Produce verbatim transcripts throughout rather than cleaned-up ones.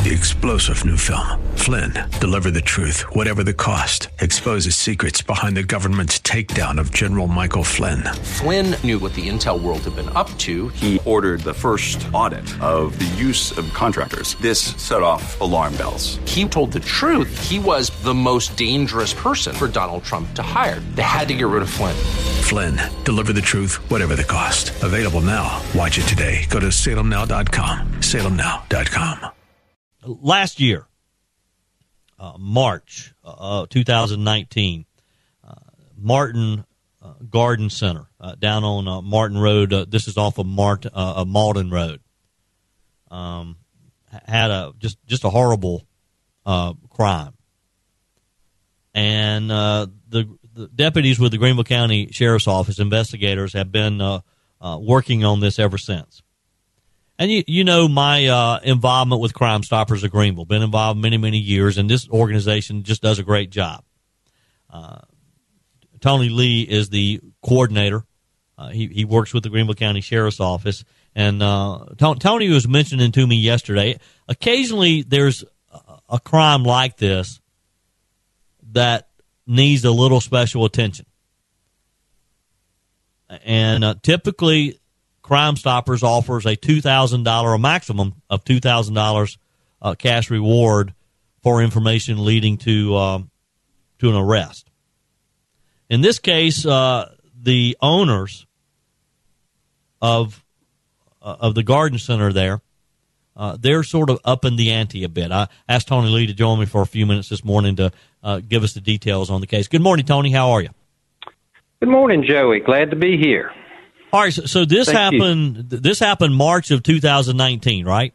The explosive new film, Flynn, deliver the truth, whatever the cost, exposes secrets behind the government's takedown of General Michael Flynn. Flynn knew what the intel world had been up to. He ordered the first audit of the use of contractors. This set off alarm bells. He told the truth. He was the most dangerous person for Donald Trump to hire. They had to get rid of Flynn. Flynn, deliver the truth, whatever the cost. Available now. Watch it today. Go to salem now dot com. salem now dot com. Last year, uh, March uh, twenty nineteen, uh, Martin uh, Garden Center uh, down on uh, Martin Road. Uh, this is off of Mart, uh, Malden Road. Um, had a just just a horrible uh, crime, and uh, the, the deputies with the Greenville County Sheriff's Office, investigators, have been uh, uh, working on this ever since. And you, you know my uh, involvement with Crime Stoppers of Greenville. Been involved many, many years, and this organization just does a great job. Uh, Tony Lee is the coordinator. Uh, he, he works with the Greenville County Sheriff's Office. And uh, Tony was mentioning to me yesterday, occasionally there's a, a crime like this that needs a little special attention. And uh, typically, Crime Stoppers offers a two thousand dollars, a maximum of two thousand dollars uh, cash reward for information leading to um, to an arrest. In this case, uh, the owners of uh, of the garden center there, uh, they're sort of upping the ante a bit. I asked Tony Lee to join me for a few minutes this morning to uh, give us the details on the case. Good morning, Tony. How are you? Good morning, Joey. Glad to be here. All right, so, so this Thank happened. you. This happened March of two thousand nineteen, right?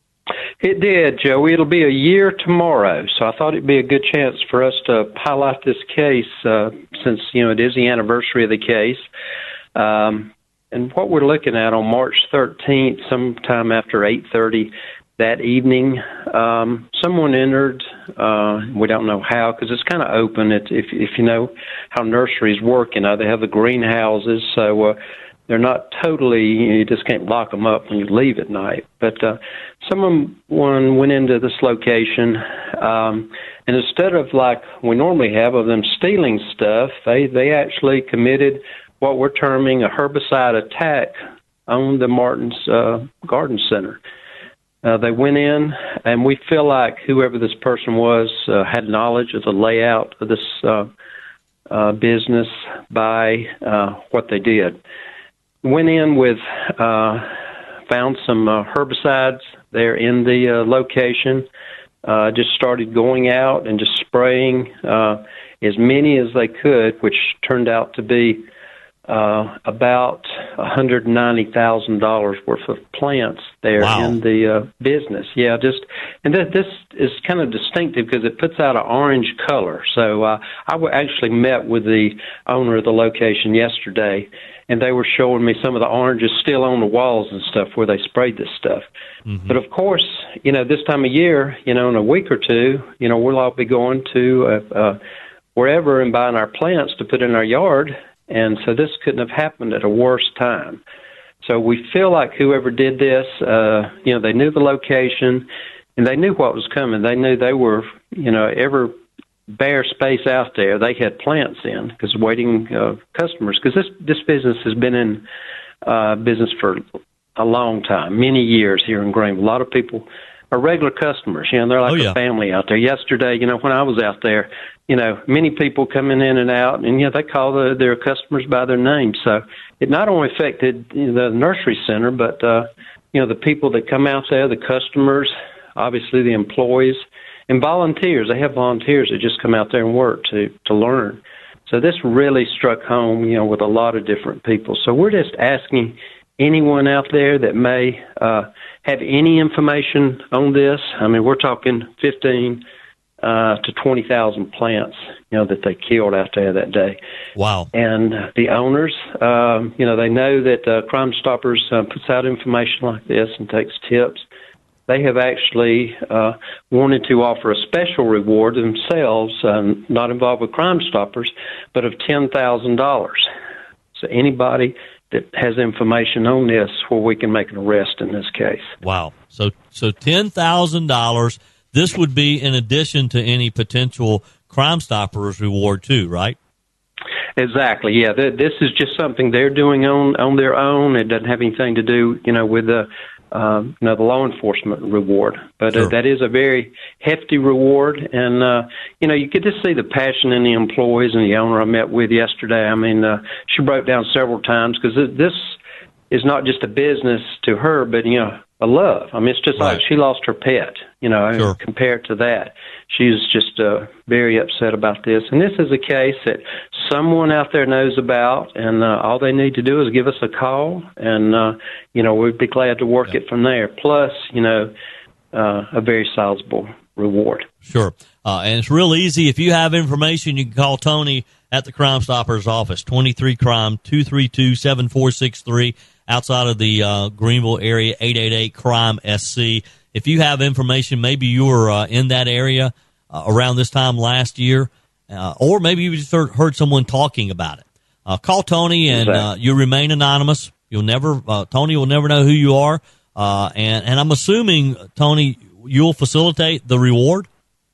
It did, Joey. It'll be a year tomorrow, so I thought it'd be a good chance for us to highlight this case uh, since you know it is the anniversary of the case. Um, and what we're looking at on March thirteenth, sometime after eight thirty that evening, um, someone entered. Uh, we don't know how because it's kind of open. It, if if you know how nurseries work, you know they have the greenhouses, so. Uh, They're not totally, you just can't lock them up when you leave at night. But uh, someone went into this location, um, and instead of like we normally have of them stealing stuff, they, they actually committed what we're terming a herbicide attack on the Martin's uh, Garden Center. Uh, they went in, and we feel like whoever this person was uh, had knowledge of the layout of this uh, uh, business by uh, what they did. Went in with, uh, found some uh, herbicides there in the uh, location, uh, just started going out and just spraying uh, as many as they could, which turned out to be uh, about one hundred ninety thousand dollars worth of plants there wow. in the uh, business. Yeah, just, and th- this is kind of distinctive because it puts out an orange color. So uh, I w- actually met with the owner of the location yesterday, and they were showing me some of the oranges still on the walls and stuff where they sprayed this stuff. Mm-hmm. But, of course, you know, this time of year, you know, in a week or two, you know, we'll all be going to uh, uh, wherever and buying our plants to put in our yard. And so this couldn't have happened at a worse time. So we feel like whoever did this, uh, you know, they knew the location and they knew what was coming. They knew they were, you know, ever bare space out there, they had plants in because waiting uh, customers. Because this this business has been in uh, business for a long time, many years here in Greenville. A lot of people are regular customers. You know, they're like oh, yeah. a family out there. Yesterday, you know, when I was out there, you know, many people coming in and out, and you know, they call the, their customers by their name. So it not only affected you know, the nursery center, but uh, you know, the people that come out there, the customers, obviously the employees. And volunteers, they have volunteers that just come out there and work to, to learn. So this really struck home, you know, with a lot of different people. So we're just asking anyone out there that may uh, have any information on this. I mean, we're talking fifteen uh, to twenty thousand plants, you know, that they killed out there that day. Wow. And the owners, um, you know, they know that uh, Crime Stoppers uh, puts out information like this and takes tips. They have actually uh, wanted to offer a special reward themselves, um, not involved with Crime Stoppers, but of ten thousand dollars. So anybody that has information on this where we can make an arrest in this case. Wow. So so ten thousand dollars. This would be in addition to any potential Crime Stoppers reward too, right? Exactly. Yeah. Th- this is just something they're doing on, on their own. It doesn't have anything to do, you know, with the Um, you know, the law enforcement reward. But sure. uh, that is a very hefty reward. And, uh, you know, you get to see the passion in the employees and the owner I met with yesterday. I mean, uh, she broke down several times because this is not just a business to her, but, you know, a love. I mean, it's just right. like she lost her pet, you know, sure. compared to that. She's just uh, very upset about this. And this is a case that someone out there knows about, and uh, all they need to do is give us a call, and, uh, you know, we'd be glad to work yeah. it from there. Plus, you know, uh, a very sizable reward. Sure. Uh, and it's real easy. If you have information, you can call Tony at the Crime Stoppers office, twenty-three crime, two three two, seven four six three. Outside of the uh, Greenville area, eight eight eight crime S C. If you have information, maybe you were uh, in that area uh, around this time last year, uh, or maybe you just heard, heard someone talking about it. Uh, call Tony, and uh, you remain anonymous. You'll never, uh, Tony will never know who you are, uh, and and I'm assuming, Tony, you'll facilitate the reward.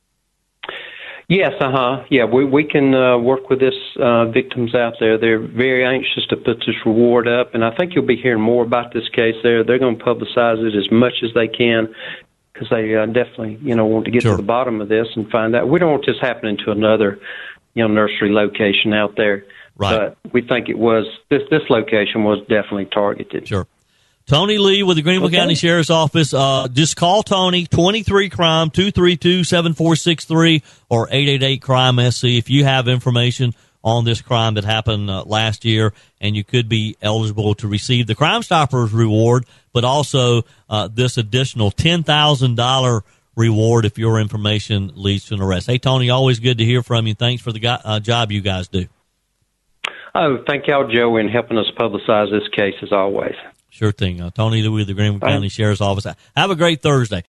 Yes, uh-huh. Yeah, we we can uh, work with this uh, victims out there. They're very anxious to put this reward up, and I think you'll be hearing more about this case there. They're going to publicize it as much as they can because they uh, definitely, you know, want to get sure. to the bottom of this and find out. We don't want this happening to another, you know, nursery location out there. Right. But we think it was, this, this location was definitely targeted. Sure. Tony Lee with the Greenville okay. County Sheriff's Office. Uh, just call Tony, twenty-three crime, two three two, seven four six three, or eight eight eight crime S C if you have information on this crime that happened uh, last year, and you could be eligible to receive the Crime Stoppers reward, but also uh, this additional ten thousand dollars reward if your information leads to an arrest. Hey, Tony, always good to hear from you. Thanks for the go- uh, job you guys do. Oh, thank y'all, Joe, in helping us publicize this case as always. Sure thing. Uh, Tony Lee with the Greenville County Sheriff's Office. Have a great Thursday.